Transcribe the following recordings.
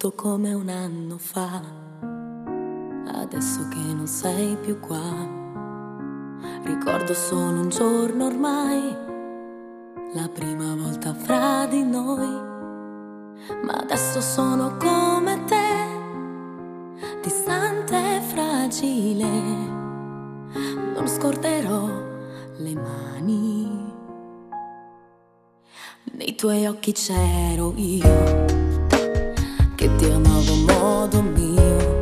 tutto come un anno fa. Adesso che non sei più qua, ricordo solo un giorno ormai, la prima volta fra di noi. Ma adesso sono come te, distante e fragile. Non scorderò le mani. Nei tuoi occhi c'ero io, che ti amavo a modo mio.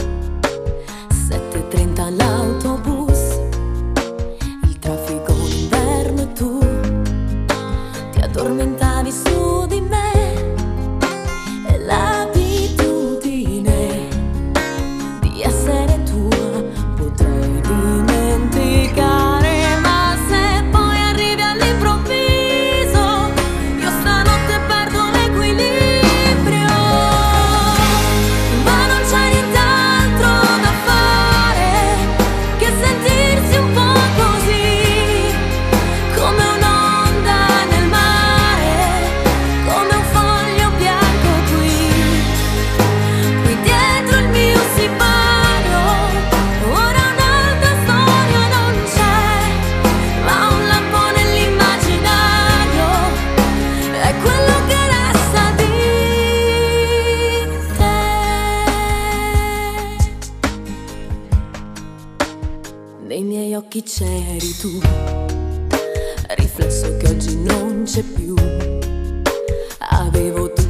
7:30 l'autobus, il traffico d'inverno e tu ti addormentavi su di me. E l'abitudine di essere tua potrei dimenticare, ma se poi arrivi all'improvviso io stanotte perdo l'equilibrio. Ma non c'è nient'altro da fare che sentirsi un po' così, come un'onda nel mare, come un foglio bianco qui dietro il mio sipario. Ora un'altra storia non c'è, ma un lampo nell'immaginario è quello che resta di te. Nei miei occhi c'eri tu, riflesso che oggi non c'è più. Avevo